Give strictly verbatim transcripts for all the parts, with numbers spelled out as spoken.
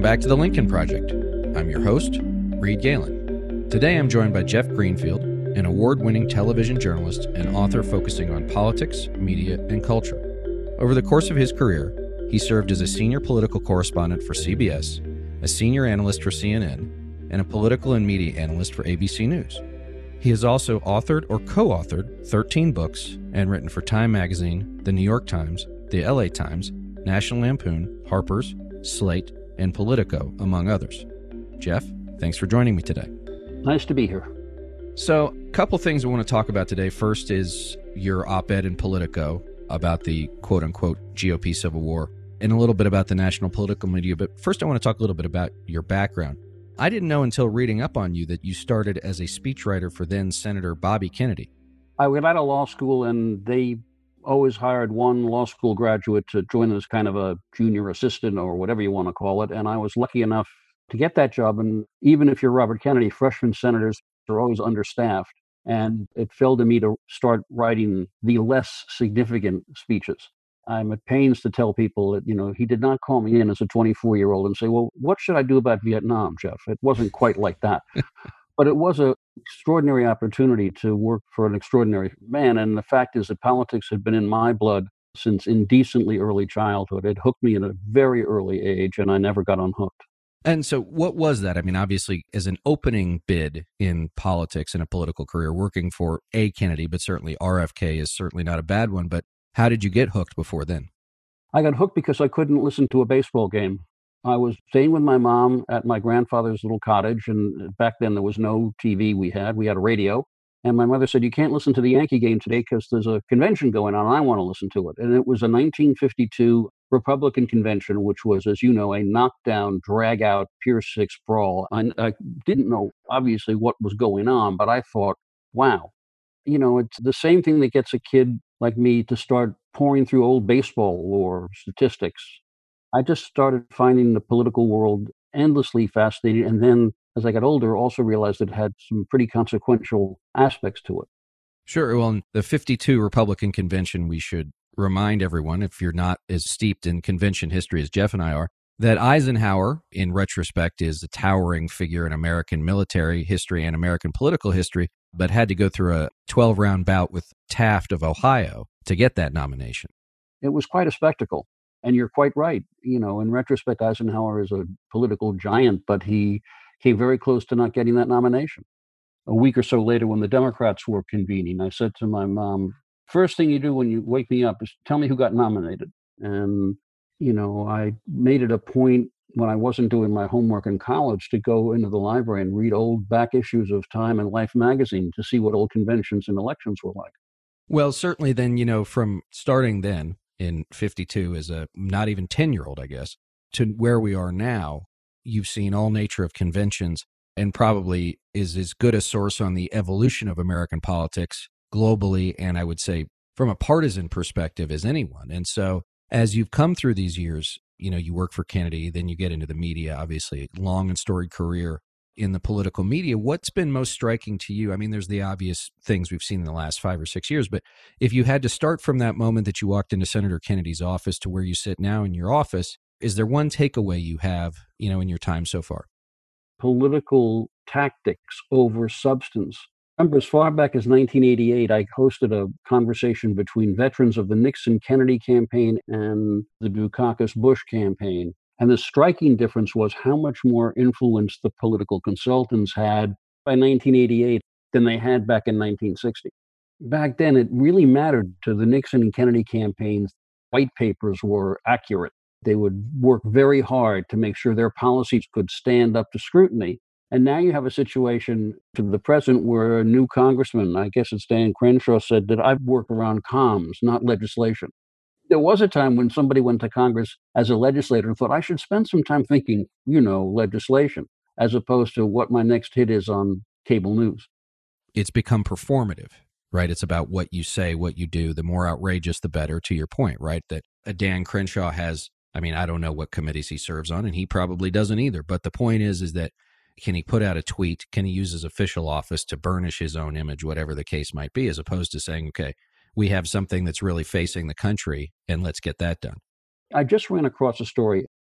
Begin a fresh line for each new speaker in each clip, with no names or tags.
back to the Lincoln Project. I'm your host, Reed Galen. Today I'm joined by Jeff Greenfield, an award-winning television journalist and author focusing on politics, media, and culture. Over the course of his career, he served as a senior political correspondent for C B S, a senior analyst for C N N, and a political and media analyst for A B C News. He has also authored or co-authored thirteen books and written for Time Magazine, The New York Times, The L A Times, National Lampoon, Harper's, Slate, and Politico, among others. Jeff, thanks for joining me today.
Nice to be here.
So, a couple things I want to talk about today. First is your op-ed in Politico about the quote-unquote G O P Civil War, and a little bit about the national political media. But first, I want to talk a little bit about your background. I didn't know until reading up on you that you started as a speechwriter for then Senator Bobby Kennedy.
I went out of law school, and they always hired one law school graduate to join as kind of a junior assistant or whatever you want to call it. And I was lucky enough to get that job. And even if you're Robert Kennedy, freshman senators are always understaffed. And it fell to me to start writing the less significant speeches. I'm at pains to tell people that, you know, he did not call me in as a twenty-four-year-old and say, well, what should I do about Vietnam, Jeff? It wasn't quite like that. But it was an extraordinary opportunity to work for an extraordinary man. And the fact is that politics had been in my blood since indecently early childhood. It hooked me at a very early age, and I never got unhooked.
And so what was that? I mean, obviously, as an opening bid in politics and a political career, working for a Kennedy, but certainly R F K is certainly not a bad one. But how did you get hooked before then?
I got hooked because I couldn't listen to a baseball game. I was staying with my mom at my grandfather's little cottage, and back then there was no T V we had. We had a radio. And my mother said, you can't listen to the Yankee game today because there's a convention going on, and I want to listen to it. And it was a nineteen fifty-two Republican convention, which was, as you know, a knockdown, drag-out, Pier six brawl. I, I didn't know, obviously, what was going on, but I thought, wow. You know, it's the same thing that gets a kid like me to start pouring through old baseball or statistics. I just started finding the political world endlessly fascinating. And then as I got older, also realized it had some pretty consequential aspects to it.
Sure. Well, in the fifty-two Republican convention, we should remind everyone, if you're not as steeped in convention history as Jeff and I are, that Eisenhower, in retrospect, is a towering figure in American military history and American political history, but had to go through a twelve-round bout with Taft of Ohio to get that nomination.
It was quite a spectacle. And you're quite right. You know, in retrospect, Eisenhower is a political giant, but he came very close to not getting that nomination. A week or so later, when the Democrats were convening, I said to my mom, first thing you do when you wake me up is tell me who got nominated. And, you know, I made it a point when I wasn't doing my homework in college to go into the library and read old back issues of Time and Life magazine to see what old conventions and elections were like.
Well, certainly then, you know, from starting then, in fifty-two as a not even ten-year-old, I guess, to where we are now, you've seen all nature of conventions and probably is as good a source on the evolution of American politics globally, and I would say from a partisan perspective as anyone. And so as you've come through these years, you know, you work for Kennedy, then you get into the media, obviously, long and storied career in the political media. What's been most striking to you? I mean, there's the obvious things we've seen in the last five or six years, but if you had to start from that moment that you walked into Senator Kennedy's office to where you sit now in your office, is there one takeaway you have, you know, in your time so far?
Political tactics over substance. Remember, as far back as nineteen eighty-eight, I hosted a conversation between veterans of the Nixon-Kennedy campaign and the Dukakis-Bush campaign. And the striking difference was how much more influence the political consultants had by nineteen eighty-eight than they had back in nineteen sixty. Back then, it really mattered to the Nixon and Kennedy campaigns. White papers were accurate. They would work very hard to make sure their policies could stand up to scrutiny. And now you have a situation to the present where a new congressman, I guess it's Dan Crenshaw, said that I've worked around comms, not legislation. There was a time when somebody went to Congress as a legislator and thought, I should spend some time thinking, you know, legislation, as opposed to what my next hit is on cable news.
It's become performative, right? It's about what you say, what you do. The more outrageous, the better, to your point, right? That a Dan Crenshaw has, I mean, I don't know what committees he serves on, and he probably doesn't either. But the point is, is that can he put out a tweet? Can he use his official office to burnish his own image, whatever the case might be, as opposed to saying, okay, we have something that's really facing the country, and let's get that done.
I just ran across a story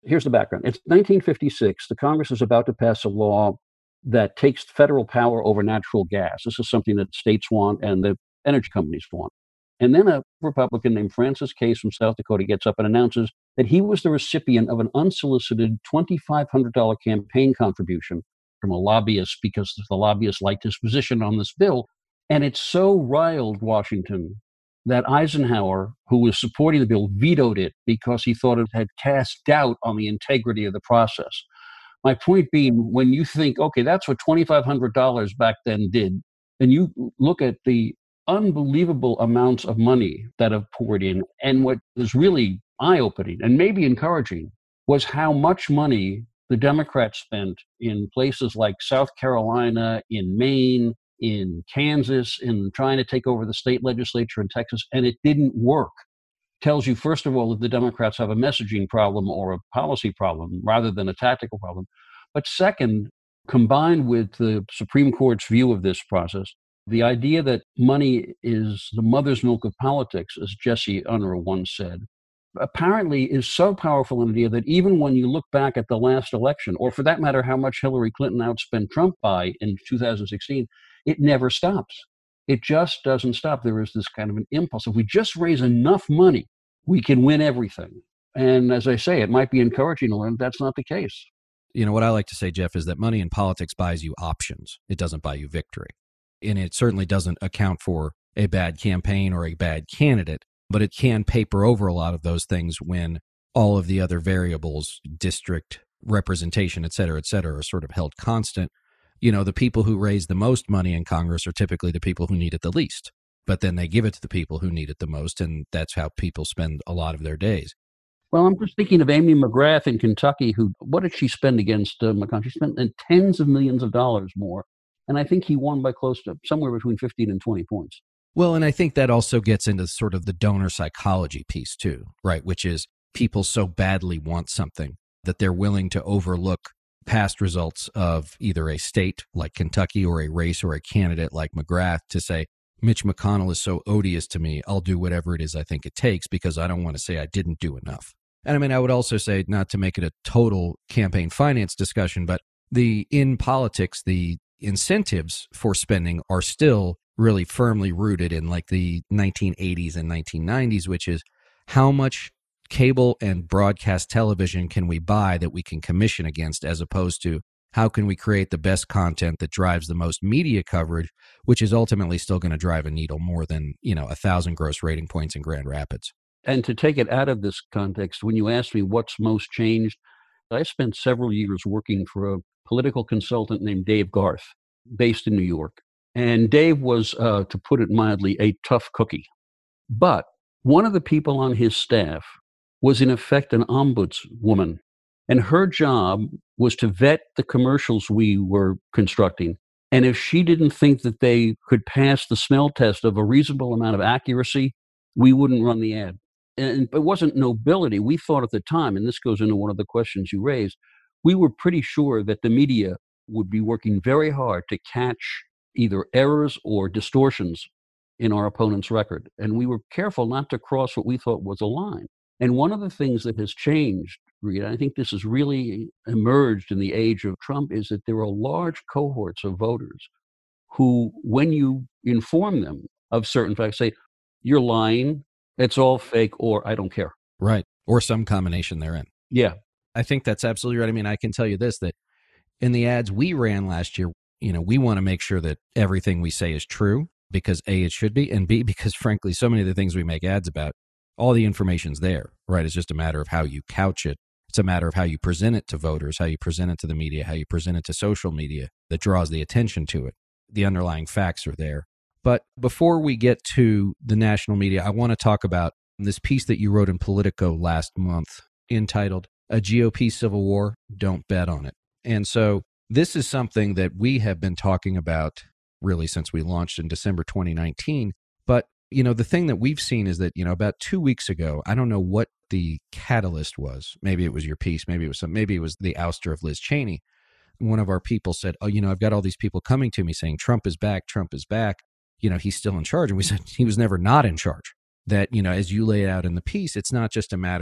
Here's the background. It's nineteen fifty-six. The Congress is about to pass a law that takes federal power over natural gas. This is something that states want and the energy companies want. And then a Republican named Francis Case from South Dakota gets up and announces that he was the recipient of an unsolicited twenty-five hundred dollars campaign contribution from a lobbyist because the lobbyist liked his position on this bill. And it so riled Washington that Eisenhower, who was supporting the bill, vetoed it because he thought it had cast doubt on the integrity of the process. My point being, when you think, okay, that's what twenty-five hundred dollars back then did, and you look at the unbelievable amounts of money that have poured in, and what is really eye-opening and maybe encouraging was how much money the Democrats spent in places like South Carolina, in Maine, in Kansas, in trying to take over the state legislature in Texas, and it didn't work. Tells you, first of all, that the Democrats have a messaging problem or a policy problem rather than a tactical problem. But second, combined with the Supreme Court's view of this process, the idea that money is the mother's milk of politics, as Jesse Unruh once said, apparently is so powerful an idea that even when you look back at the last election, or for that matter, how much Hillary Clinton outspent Trump by in two thousand sixteen, it never stops. It just doesn't stop. There is this kind of an impulse. If we just raise enough money, we can win everything. And as I say, it might be encouraging to learn that's not the case.
You know, what I like to say, Jeff, is that money in politics buys you options. It doesn't buy you victory. And it certainly doesn't account for a bad campaign or a bad candidate, but it can paper over a lot of those things when all of the other variables, district representation, et cetera, et cetera, are sort of held constant. You know, the people who raise the most money in Congress are typically the people who need it the least, but then they give it to the people who need it the most, and that's how people spend a lot of their days.
Well, I'm just thinking of Amy McGrath in Kentucky, who, what did she spend against uh, McConnell? She spent tens of millions of dollars more. And I think he won by close to somewhere between fifteen and twenty points.
Well, and I think that also gets into sort of the donor psychology piece too, right? Which is people so badly want something that they're willing to overlook past results of either a state like Kentucky or a race or a candidate like McGrath to say, Mitch McConnell is so odious to me, I'll do whatever it is I think it takes because I don't want to say I didn't do enough. And I mean, I would also say, not to make it a total campaign finance discussion, but the in politics, the incentives for spending are still really firmly rooted in like the nineteen eighties and nineteen nineties, which is how much cable and broadcast television can we buy that we can commission against, as opposed to how can we create the best content that drives the most media coverage, which is ultimately still going to drive a needle more than, you know, a thousand gross rating points in Grand Rapids.
And to take it out of this context, when you ask me what's most changed, I spent several years working for a political consultant named Dave Garth, based in New York. And Dave was, uh, to put it mildly, a tough cookie. But one of the people on his staff was in effect an ombudswoman. And her job was to vet the commercials we were constructing. And if she didn't think that they could pass the smell test of a reasonable amount of accuracy, we wouldn't run the ad. And it wasn't nobility. We thought at the time, and this goes into one of the questions you raised, we were pretty sure that the media would be working very hard to catch either errors or distortions in our opponent's record. And we were careful not to cross what we thought was a line. And one of the things that has changed, Rita, I think this has really emerged in the age of Trump, is that there are large cohorts of voters who, when you inform them of certain facts, say, you're lying, it's all fake, or I don't care.
Right. Or some combination therein.
Yeah.
I think that's absolutely right. I mean, I can tell you this, that in the ads we ran last year, you know, we want to make sure that everything we say is true because A, it should be, and B, because frankly, so many of the things we make ads about, all the information's there, right? It's just a matter of how you couch it. It's a matter of how you present it to voters, how you present it to the media, how you present it to social media that draws the attention to it. The underlying facts are there. But before we get to the national media, I want to talk about this piece that you wrote in Politico last month entitled, A G O P Civil War, Don't Bet on It. And so this is something that we have been talking about really since we launched in December twenty nineteen. But, you know, the thing that we've seen is that, you know, about two weeks ago, I don't know what the catalyst was. Maybe it was your piece. Maybe it was some, maybe it was the ouster of Liz Cheney. One of our people said, oh, you know, I've got all these people coming to me saying Trump is back, Trump is back. You know, he's still in charge. And we said he was never not in charge. That, you know, as you lay it out in the piece, it's not just a matter of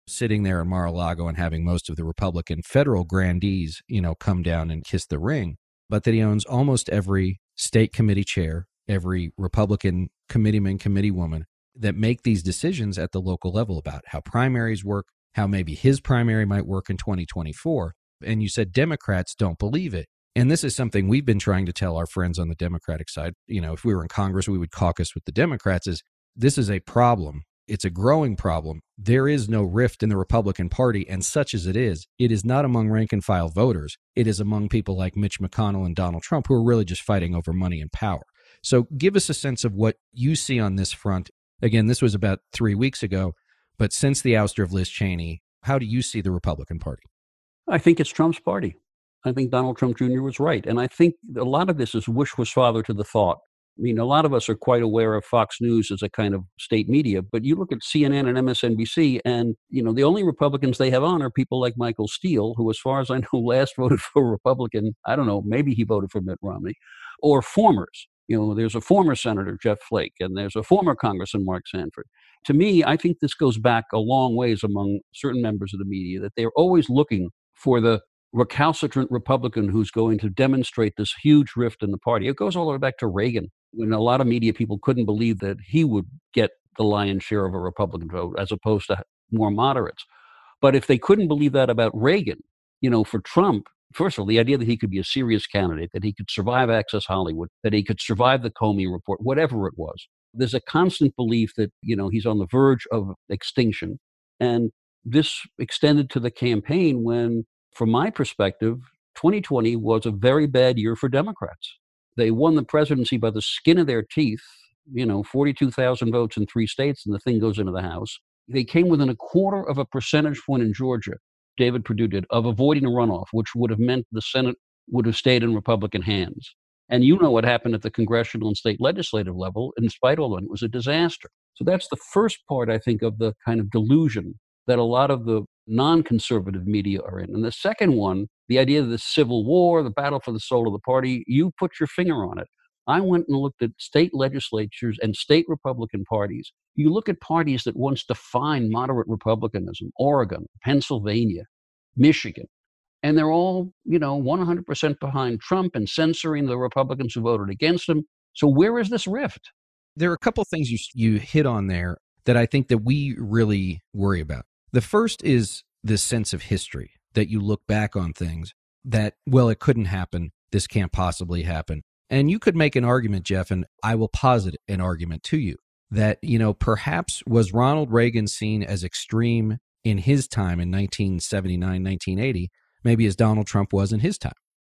sitting there in Mar-a-Lago and having most of the Republican federal grandees, you know, come down and kiss the ring, but that he owns almost every state committee chair, every Republican committeeman, committeewoman that make these decisions at the local level about how primaries work, how maybe his primary might work in twenty twenty-four. And you said Democrats don't believe it. And this is something we've been trying to tell our friends on the Democratic side. You know, if we were in Congress, we would caucus with the Democrats, is this is a problem. It's a growing problem. There is no rift in the Republican Party, and such as it is, it is not among rank and file voters. It is among people like Mitch McConnell and Donald Trump, who are really just fighting over money and power. So give us a sense of what you see on this front. Again, this was about three weeks ago, but since the ouster of Liz Cheney, how do you see the Republican Party?
I think it's Trump's party. I think Donald Trump Junior was right. And I think a lot of this is wish was father to the thought. I mean, a lot of us are quite aware of Fox News as a kind of state media, but you look at C N N and M S N B C, and, you know, the only Republicans they have on are people like Michael Steele, who, as far as I know, last voted for a Republican. I don't know, maybe he voted for Mitt Romney, or formers. You know, there's a former Senator, Jeff Flake, and there's a former Congressman, Mark Sanford. To me, I think this goes back a long ways among certain members of the media, that they're always looking for the recalcitrant Republican who's going to demonstrate this huge rift in the party. It goes all the way back to Reagan, when a lot of media people couldn't believe that he would get the lion's share of a Republican vote as opposed to more moderates. But if they couldn't believe that about Reagan, you know, for Trump, first of all, the idea that he could be a serious candidate, that he could survive Access Hollywood, that he could survive the Comey report, whatever it was, there's a constant belief that, you know, he's on the verge of extinction. And this extended to the campaign when, from my perspective, twenty twenty was a very bad year for Democrats. They won the presidency by the skin of their teeth, you know, forty-two thousand votes in three states, and the thing goes into the House. They came within a quarter of a percentage point in Georgia, David Perdue did, of avoiding a runoff, which would have meant the Senate would have stayed in Republican hands. And you know what happened at the congressional and state legislative level. In spite of all that, it was a disaster. So that's the first part, I think, of the kind of delusion that a lot of the non-conservative media are in. And the second one, the idea of the civil war, the battle for the soul of the party, you put your finger on it. I went and looked at state legislatures and state Republican parties. You look at parties that once defined moderate Republicanism, Oregon, Pennsylvania, Michigan, and they're all, you know, one hundred percent behind Trump and censoring the Republicans who voted against him. So where is this rift?
There are a couple things you you hit on there that I think that we really worry about. The first is this sense of history, that you look back on things that, well, it couldn't happen. This can't possibly happen. And you could make an argument, Jeff, and I will posit an argument to you that, you know, perhaps was Ronald Reagan seen as extreme in his time in nineteen seventy-nine, nineteen eighty, maybe as Donald Trump was in his time.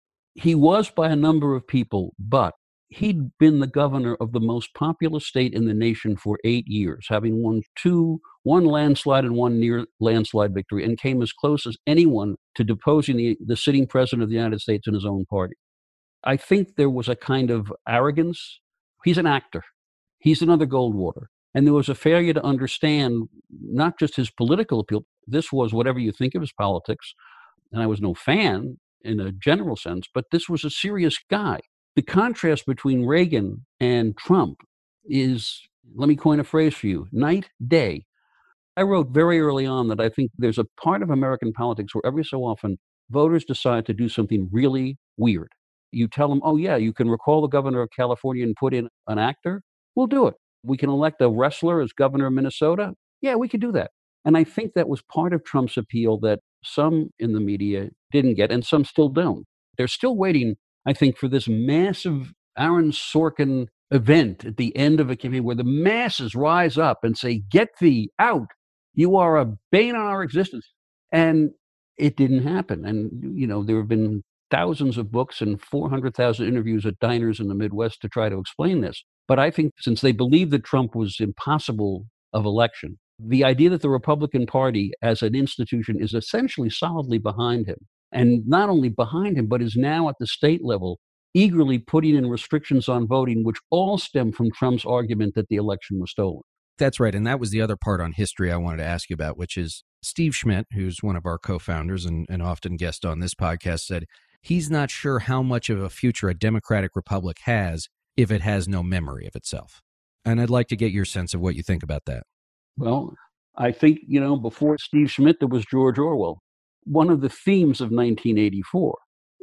He was by a number of people, but he'd been the governor of the most populous state in the nation for eight years, having won two, one landslide and one near landslide victory, and came as close as anyone to deposing the, the sitting president of the United States in his own party. I think there was a kind of arrogance. He's an actor. He's another Goldwater. And there was a failure to understand not just his political appeal. This was, whatever you think of his politics, and I was no fan in a general sense, but this was a serious guy. The contrast between Reagan and Trump is, let me coin a phrase for you, night, day. I wrote very early on that I think there's a part of American politics where every so often voters decide to do something really weird. You tell them, oh yeah, you can recall the governor of California and put in an actor? We'll do it. We can elect a wrestler as governor of Minnesota? Yeah, we could do that. And I think that was part of Trump's appeal that some in the media didn't get, and some still don't. They're still waiting, I think, for this massive Aaron Sorkin event at the end of a campaign where the masses rise up and say, get thee out. You are a bane on our existence. And it didn't happen. And, you know, there have been thousands of books and four hundred thousand interviews at diners in the Midwest to try to explain this. But I think since they believed that Trump was impossible of election, the idea that the Republican Party as an institution is essentially solidly behind him, and not only behind him, but is now at the state level eagerly putting in restrictions on voting, which all stem from Trump's argument that the election was stolen.
That's right. And that was the other part on history I wanted to ask you about, which is Steve Schmidt, who's one of our co-founders and, and often guest on this podcast, said he's not sure how much of a future a democratic republic has if it has no memory of itself. And I'd like to get your sense of what you think about that.
Well, I think, you know, before Steve Schmidt, there was George Orwell. One of the themes of nineteen eighty-four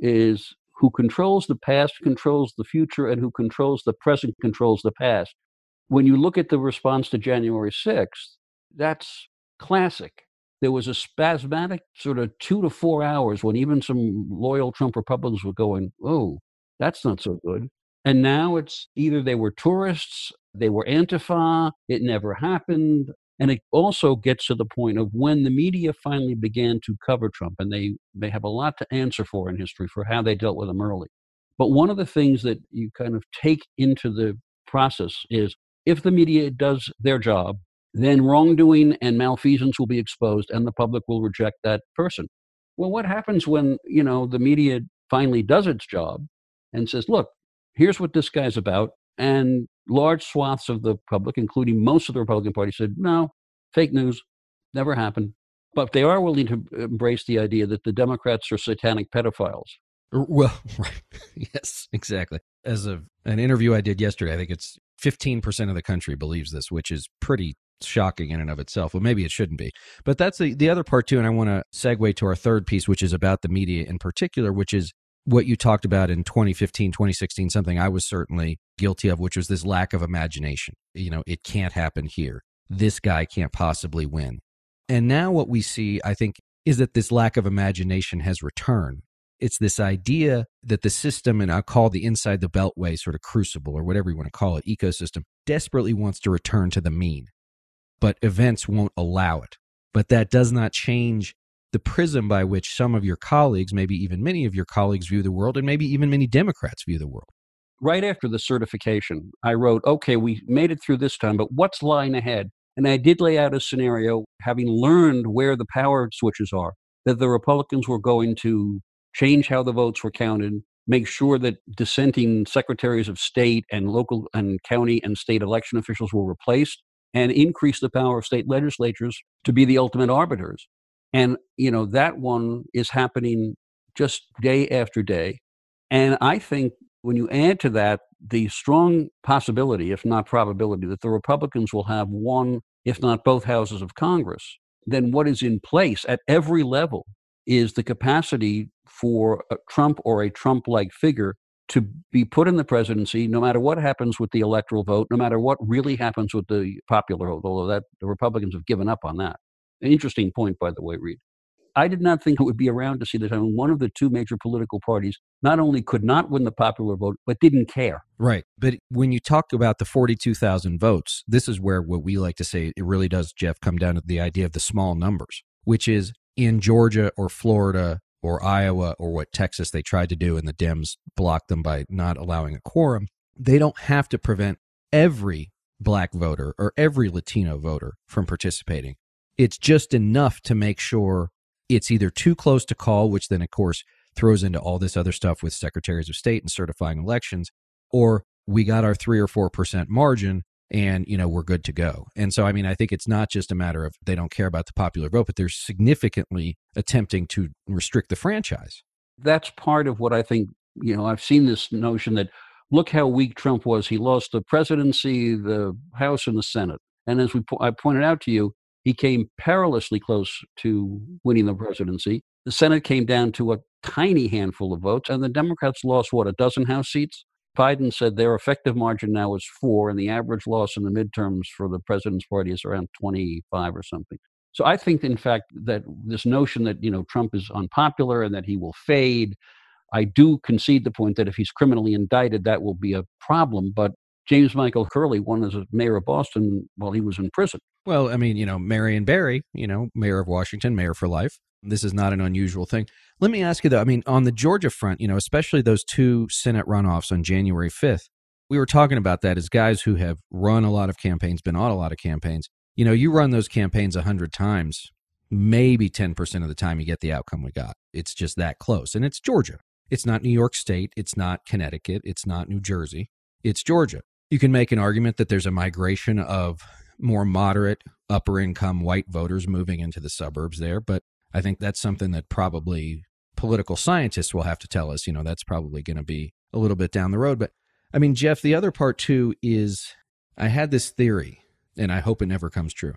is who controls the past controls the future, and who controls the present controls the past. When you look at the response to January sixth, that's classic. There was a spasmodic sort of two to four hours when even some loyal Trump Republicans were going, "Oh, that's not so good." And now it's either they were tourists, they were Antifa, it never happened. And it also gets to the point of when the media finally began to cover Trump, and they they have a lot to answer for in history for how they dealt with him early. But one of the things that you kind of take into the process is if the media does their job, then wrongdoing and malfeasance will be exposed and the public will reject that person. Well, what happens when, you know, the media finally does its job and says, look, here's what this guy's about, and large swaths of the public, including most of the Republican Party, said, no, fake news, never happened. But they are willing to embrace the idea that the Democrats are satanic pedophiles.
Well, right. Yes, exactly. As of an interview I did yesterday, I think it's fifteen percent of the country believes this, which is pretty shocking in and of itself. Well, maybe it shouldn't be. But that's the, the other part too. And I want to segue to our third piece, which is about the media in particular, which is what you talked about in twenty fifteen, twenty sixteen, something I was certainly guilty of, which was this lack of imagination. You know, it can't happen here. This guy can't possibly win. And now what we see, I think, is that this lack of imagination has returned. It's this idea that the system, and I'll call the inside the beltway sort of crucible or whatever you want to call it, ecosystem, desperately wants to return to the mean. But events won't allow it. But that does not change the prism by which some of your colleagues, maybe even many of your colleagues, view the world, and maybe even many Democrats view the world.
Right after the certification, I wrote, okay, we made it through this time, but what's lying ahead? And I did lay out a scenario, having learned where the power switches are, that the Republicans were going to change how the votes were counted, make sure that dissenting secretaries of state and local and county and state election officials were replaced, and increase the power of state legislatures to be the ultimate arbiters. And, you know, that one is happening just day after day. And I think when you add to that the strong possibility, if not probability, that the Republicans will have one, if not both houses of Congress, then what is in place at every level is the capacity for a Trump or a Trump-like figure to be put in the presidency, no matter what happens with the electoral vote, no matter what really happens with the popular vote, although that the Republicans have given up on that. An interesting point, by the way, Reed. I did not think it would be around to see the time one of the two major political parties not only could not win the popular vote, but didn't care.
Right. But when you talk about the forty-two thousand votes, this is where what we like to say, it really does, Jeff, come down to the idea of the small numbers, which is in Georgia or Florida or Iowa or what Texas they tried to do and the Dems blocked them by not allowing a quorum. They don't have to prevent every black voter or every Latino voter from participating. It's just enough to make sure it's either too close to call, which then, of course, throws into all this other stuff with secretaries of state and certifying elections, or we got our three or four percent margin and, you know, we're good to go. And so, I mean, I think it's not just a matter of they don't care about the popular vote, but they're significantly attempting to restrict the franchise.
That's part of what I think, you know, I've seen this notion that look how weak Trump was. He lost the presidency, the House, and the Senate. And as we po- I pointed out to you, he came perilously close to winning the presidency. The Senate came down to a tiny handful of votes, and the Democrats lost, what, a dozen House seats? Biden said their effective margin now is four, and the average loss in the midterms for the president's party is around twenty-five or something. So I think, in fact, that this notion that, you know, Trump is unpopular and that he will fade, I do concede the point that if he's criminally indicted, that will be a problem. But James Michael Curley won as a mayor of Boston while he was in prison.
Well, I mean, you know, Marion Barry, you know, mayor of Washington, mayor for life. This is not an unusual thing. Let me ask you, though, I mean, on the Georgia front, you know, especially those two Senate runoffs on January fifth, we were talking about that as guys who have run a lot of campaigns, been on a lot of campaigns. You know, you run those campaigns a hundred times, maybe ten percent of the time you get the outcome we got. It's just that close. And it's Georgia. It's not New York State. It's not Connecticut. It's not New Jersey. It's Georgia. You can make an argument that there's a migration of more moderate, upper income white voters moving into the suburbs there. But I think that's something that probably political scientists will have to tell us, you know, that's probably going to be a little bit down the road. But I mean, Jeff, the other part too is I had this theory, and I hope it never comes true,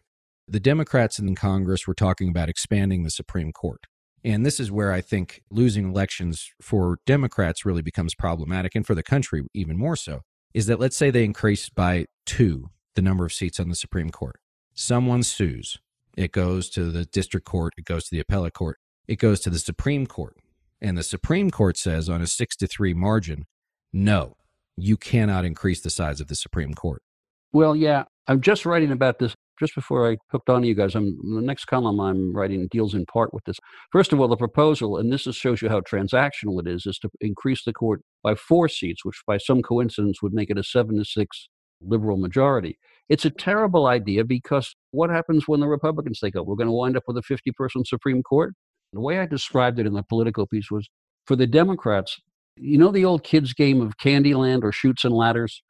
The Democrats in Congress were talking about expanding the Supreme Court. And this is where I think losing elections for Democrats really becomes problematic, and for the country even more so, is that let's say they increase by two the number of seats on the Supreme Court. Someone sues. It goes to the district court. It goes to the appellate court. It goes to the Supreme Court. And the Supreme Court says on a six to three margin, no, you cannot increase the size of the Supreme Court.
Well, yeah, I'm just writing about this just before I hooked on to you guys. I'm the next column I'm writing deals in part with this. First of all, the proposal, and this just shows you how transactional it is, is to increase the court by four seats, which by some coincidence would make it a seven to six liberal majority. It's a terrible idea because what happens when the Republicans take over? We're going to wind up with a fifty-person Supreme Court. The way I described it in the Politico piece was, for the Democrats, you know the old kids' game of Candyland or Chutes and Ladders?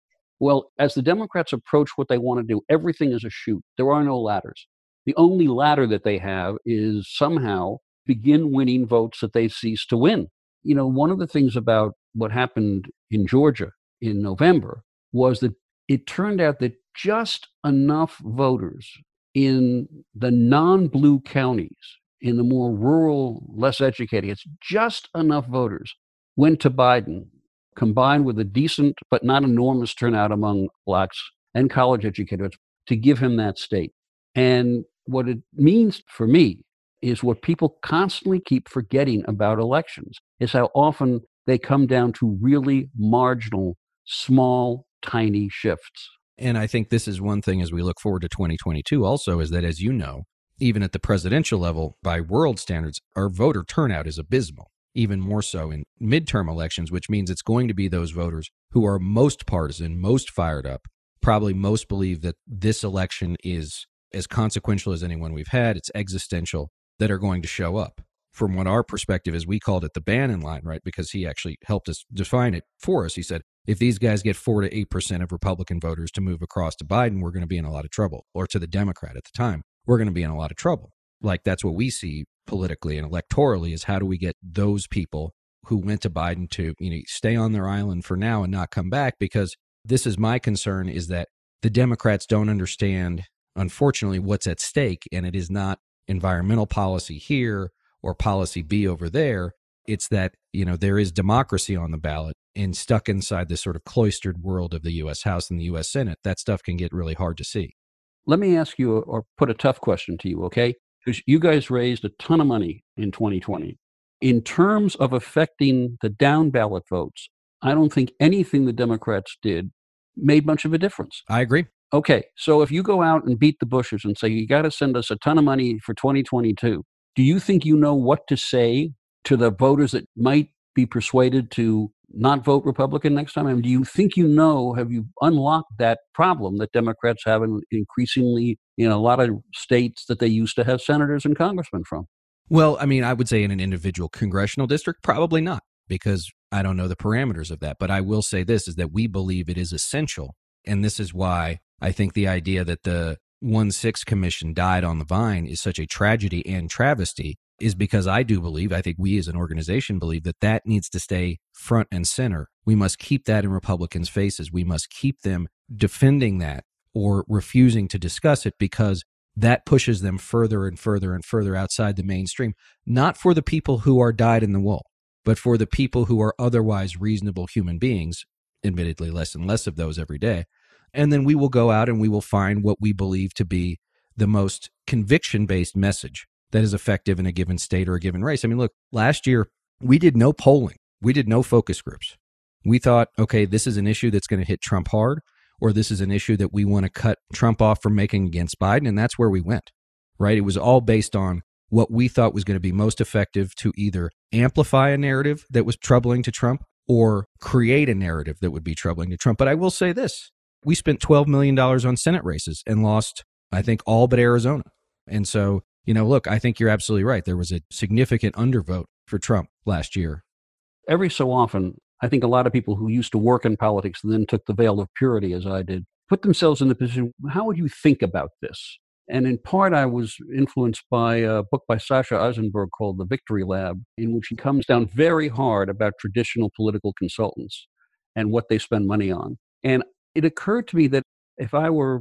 Well, as the Democrats approach what they want to do, everything is a chute. There are no ladders. The only ladder that they have is somehow begin winning votes that they cease to win. You know, one of the things about what happened in Georgia in November was that it turned out that just enough voters in the non-blue counties, in the more rural, less educated, it's just enough voters went to Biden, combined with a decent but not enormous turnout among blacks and college educators, to give him that state. And what it means for me is what people constantly keep forgetting about elections is how often they come down to really marginal, small, tiny shifts.
And I think this is one thing as we look forward to twenty twenty-two also, is that, as you know, even at the presidential level, by world standards, our voter turnout is abysmal. Even more so in midterm elections, which means it's going to be those voters who are most partisan, most fired up, probably most believe that this election is as consequential as anyone we've had, it's existential, that are going to show up. From what our perspective is, we called it the Bannon line, right? Because he actually helped us define it for us. He said, if these guys get four to eight percent of Republican voters to move across to Biden, we're going to be in a lot of trouble. Or to the Democrat at the time, we're going to be in a lot of trouble. Like, that's what we see politically and electorally, is how do we get those people who went to Biden to, you know, stay on their island for now and not come back? Because this is my concern, is that the Democrats don't understand, unfortunately, what's at stake. And it is not environmental policy here or policy B over there. It's that, you know, there is democracy on the ballot, and stuck inside this sort of cloistered world of the U S House and the U S Senate, that stuff can get really hard to see.
Let me ask you, or put a tough question to you, okay? Because you guys raised a ton of money in twenty twenty. In terms of affecting the down ballot votes, I don't think anything the Democrats did made much of a difference.
I agree.
Okay, so if you go out and beat the bushes and say, you got to send us a ton of money for twenty twenty-two, do you think you know what to say to the voters that might be persuaded to not vote Republican next time? I mean, do you think you know, have you unlocked that problem that Democrats have in increasingly in a lot of states that they used to have senators and congressmen from?
Well, I mean, I would say in an individual congressional district, probably not, because I don't know the parameters of that. But I will say this, is that we believe it is essential. And this is why I think the idea that the one six Commission died on the vine is such a tragedy and travesty, is because I do believe, I think we as an organization believe, that that needs to stay front and center. We must keep that in Republicans' faces. We must keep them defending that or refusing to discuss it, because that pushes them further and further and further outside the mainstream, not for the people who are dyed in the wool, but for the people who are otherwise reasonable human beings, admittedly less and less of those every day. And then we will go out and we will find what we believe to be the most conviction-based message that is effective in a given state or a given race. I mean, look, last year we did no polling. We did no focus groups. We thought, okay, this is an issue that's going to hit Trump hard, or this is an issue that we want to cut Trump off from making against Biden. And that's where we went, right? It was all based on what we thought was going to be most effective to either amplify a narrative that was troubling to Trump or create a narrative that would be troubling to Trump. But I will say this, we spent twelve million dollars on Senate races and lost, I think, all but Arizona. And so, you know, look, I think you're absolutely right. There was a significant undervote for Trump last year.
Every so often, I think a lot of people who used to work in politics and then took the veil of purity, as I did, put themselves in the position, how would you think about this? And in part, I was influenced by a book by Sasha Eisenberg called The Victory Lab, in which he comes down very hard about traditional political consultants and what they spend money on. And it occurred to me that if I were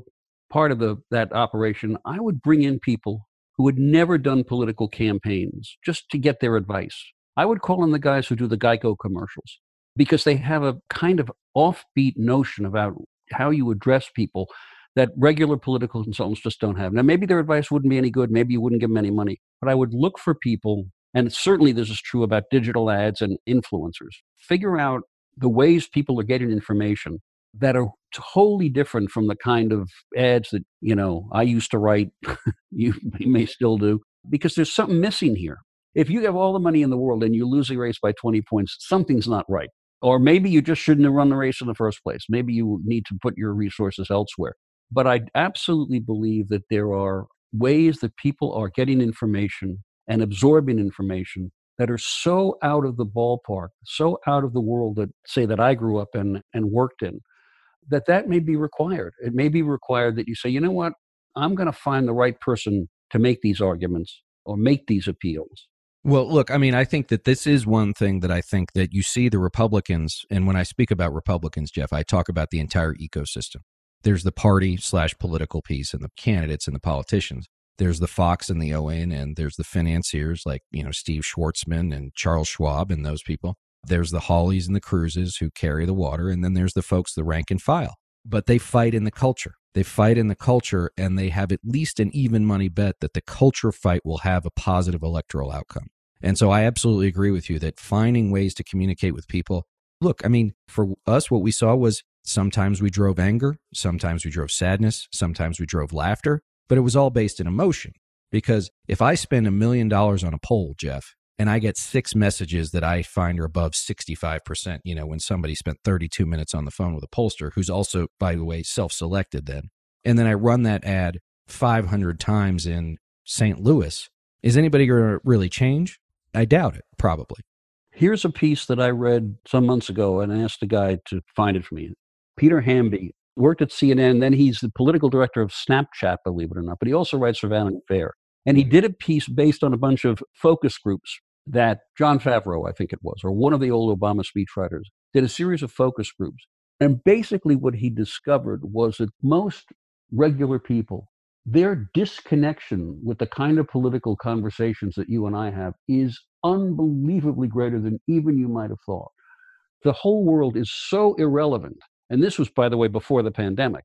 part of the that operation, I would bring in people who had never done political campaigns just to get their advice. I would call in the guys who do the Geico commercials because they have a kind of offbeat notion about how you address people that regular political consultants just don't have. Now, maybe their advice wouldn't be any good. Maybe you wouldn't give them any money. But I would look for people, and certainly this is true about digital ads and influencers, figure out the ways people are getting information that are totally different from the kind of ads that, you know, I used to write, you may still do, because there's something missing here. If you have all the money in the world and you lose a race by twenty points, something's not right. Or maybe you just shouldn't have run the race in the first place. Maybe you need to put your resources elsewhere. But I absolutely believe that there are ways that people are getting information and absorbing information that are so out of the ballpark, so out of the world that, say, that I grew up in and worked in, that that may be required. It may be required that you say, you know what, I'm going to find the right person to make these arguments or make these appeals.
Well, look, I mean, I think that this is one thing that I think that you see the Republicans, and when I speak about Republicans, Jeff, I talk about the entire ecosystem. There's the party slash political piece and the candidates and the politicians. There's the Fox and the O N, and there's the financiers like, you know, Steve Schwartzman and Charles Schwab and those people. There's the Hawleys and the Cruzes who carry the water, and then there's the folks, the rank and file. But they fight in the culture. They fight in the culture, and they have at least an even money bet that the culture fight will have a positive electoral outcome. And so I absolutely agree with you that finding ways to communicate with people. Look, I mean, for us, what we saw was sometimes we drove anger, sometimes we drove sadness, sometimes we drove laughter, but it was all based in emotion. Because if I spend a million dollars on a poll, Jeff, and I get six messages that I find are above sixty-five percent, you know, when somebody spent thirty-two minutes on the phone with a pollster, who's also, by the way, self-selected then, and then I run that ad five hundred times in Saint Louis, is anybody going to really change? I doubt it, probably.
Here's a piece that I read some months ago and I asked the guy to find it for me. Peter Hamby worked at C N N, then he's the political director of Snapchat, believe it or not, but he also writes for Vanity Fair. And he did a piece based on a bunch of focus groups that John Favreau, I think it was, or one of the old Obama speechwriters, did a series of focus groups. And basically what he discovered was that most regular people, their disconnection with the kind of political conversations that you and I have is unbelievably greater than even you might have thought. The whole world is so irrelevant. And this was, by the way, before the pandemic.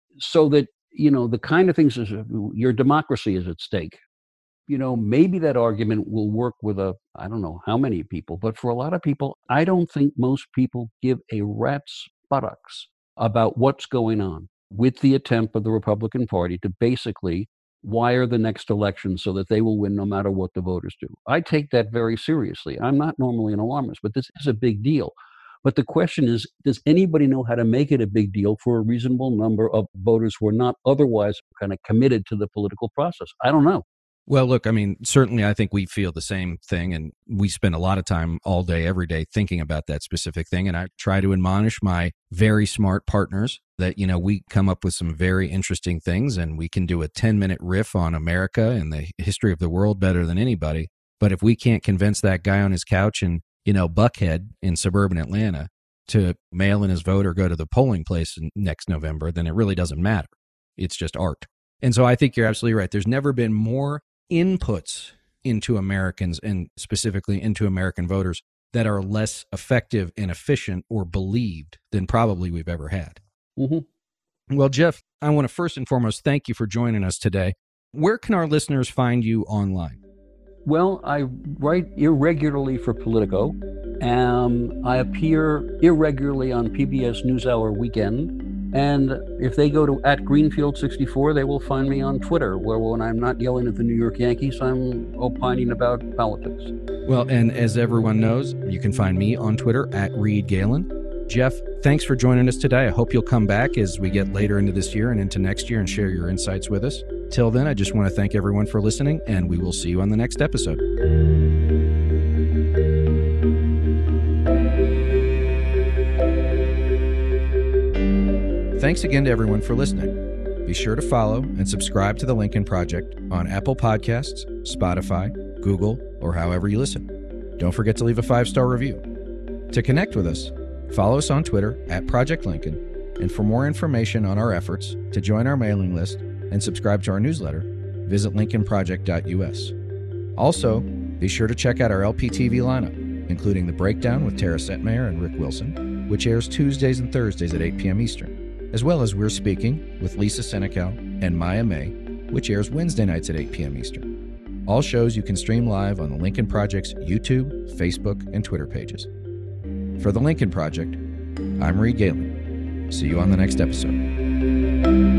So that, you know, the kind of things is your democracy is at stake. You know, maybe that argument will work with a, I don't know how many people, but for a lot of people, I don't think most people give a rat's buttocks about what's going on with the attempt of the Republican Party to basically wire the next election so that they will win no matter what the voters do. I take that very seriously. I'm not normally an alarmist, but this is a big deal. But the question is, does anybody know how to make it a big deal for a reasonable number of voters who are not otherwise kind of committed to the political process? I don't know.
Well, look, I mean, certainly I think we feel the same thing, and we spend a lot of time all day, every day thinking about that specific thing. And I try to admonish my very smart partners that, you know, we come up with some very interesting things, and we can do a ten minute riff on America and the history of the world better than anybody. But if we can't convince that guy on his couch in, you know, Buckhead in suburban Atlanta to mail in his vote or go to the polling place next November, then it really doesn't matter. It's just art. And so I think you're absolutely right. There's never been more inputs into Americans and specifically into American voters that are less effective and efficient or believed than probably we've ever had.
Mm-hmm.
Well, Jeff, I want to first and foremost thank you for joining us today. Where can our listeners find you online?
Well, I write irregularly for Politico. Um, I appear irregularly on P B S NewsHour Weekend. And if they go to at Greenfield sixty-four, they will find me on Twitter, where when I'm not yelling at the New York Yankees, I'm opining about politics.
Well, and as everyone knows, you can find me on Twitter at Reed Galen. Jeff, thanks for joining us today. I hope you'll come back as we get later into this year and into next year and share your insights with us. Till then, I just want to thank everyone for listening, and we will see you on the next episode. Thanks again to everyone for listening. Be sure to follow and subscribe to The Lincoln Project on Apple Podcasts, Spotify, Google, or however you listen. Don't forget to leave a five-star review. To connect with us, follow us on Twitter at Project Lincoln And for more information on our efforts, to join our mailing list and subscribe to our newsletter, visit lincoln project dot u s. Also, be sure to check out our L P T V lineup, including The Breakdown with Tara Setmayer and Rick Wilson, which airs Tuesdays and Thursdays at eight p.m. Eastern, as well as We're Speaking with Lisa Senecal and Maya May, which airs Wednesday nights at eight p.m. Eastern. All shows you can stream live on the Lincoln Project's YouTube, Facebook, and Twitter pages. For the Lincoln Project, I'm Reed Galen. See you on the next episode.